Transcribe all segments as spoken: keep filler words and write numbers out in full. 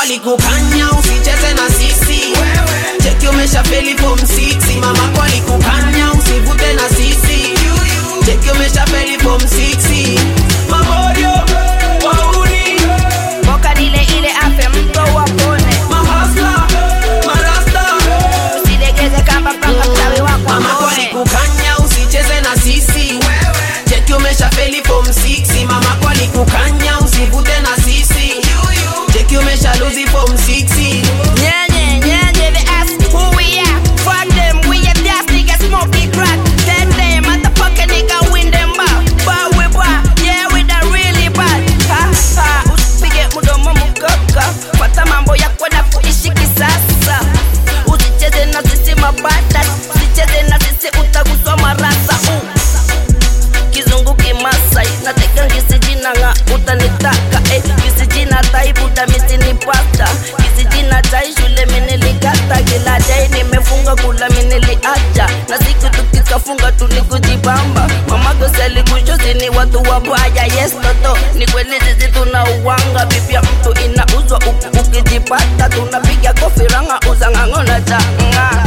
walikukanya usicheze na sisi. Cheki umeshafeli form six. Mama walikukanya usivute na sisi. Cheki umeshafeli form six. Maborio wauni boka nile ile afe mto wapone. Mahasla marasta usilegeze kamba paka mtawi wako. Mama walikukanya usicheze na sisi. Cheki umeshafeli form six. Mama walikukanya usivute na sisi. Cheki umesha lose form six. Nyenye nyenye they ask who we are. Fuck them, we are just niggas smoking crack. Tell them motherfucker nigga win them back. But we bad, yeah we da really bad. Ha ha, usipige mdomo mkaka. Pata mambo ya kwenda kuishi kisasa. Usicheze na sisi mabata. Usicheze na sisi utaguswa marasa. uh. Kizungu kimasai nateka ngisi jina nga utanitaka eh. Ngisi jina taibu damisi nipata. Ngisi jina tai shule minilikata. Kila day nimefunga kula miniliacha. Na siku tukikafunga tunikujibamba. Mama goseli kushozi ni watu wabaya. Yes toto ni kweli zizi tunauwanga. Bibia mtu inauzwa uku ukijipata. Tunapiga kofi ranga uzangango na changa.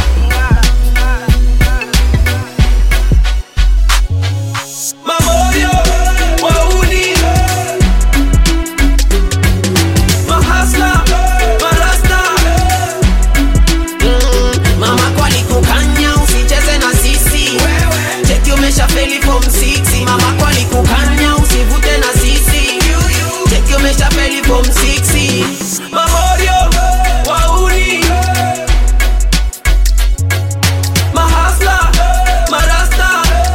Maborio wauni mahasla marasta. mm, Mama walikukanya usicheze na sisi. Cheki umeshafeli form six. Mama walikukanya usivute na sisi. Cheki umeshafeli form six. Maborio wauni mahasla marasta.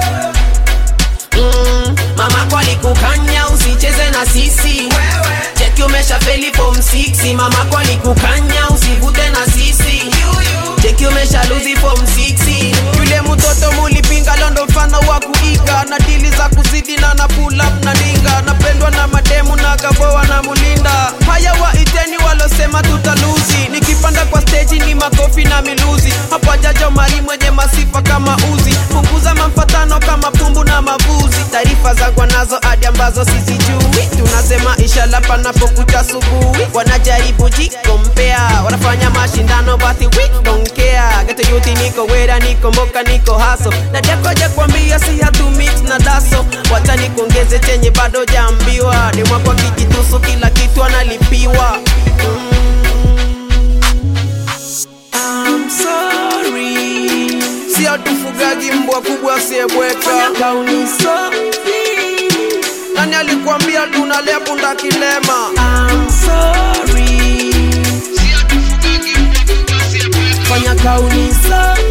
Mm, mama walikukanya usicheze na sisi. Cheki umeshafeli form six. Mama walikukanya usivute na sisi. Cheki umesha lose form six. Yule mtoto mulipinga londo mfano wa kuiga. Na dili za kuzidi na na pull up na ninga. Napendwa na mademu na gaboa na mulinda. Haya wa iteni walosema tutaluzi. Nikipanda kwa stage ni makofi na miluzi. Hapa jajo mari mwenye masifa kama uzi. Punguza mamfatano kama pumbu na mabuzi. Taarifa zangu nazo hadi ambazo sizijui. Tunasema inshallah panapokucha subuhi. Wanajaribu jikompea. Wanafanya mashindano but we don't care. Geto yuti niko wera niko mboka niko haso. Na deko je kwambia si hatu mix na daso. Wacha nikuongeze chenye bado jambiwa. Ni mwako kijitusu kila kitu analipiwa. mm. I'm sorry. Si atufugagi mbwa kubwa siebweka. Kauni sorry. Nani alikuambia tunalea punda kilema? I'm sorry. Si atufugagi mbwa kubwa siebweka. Fanya kauni sorry.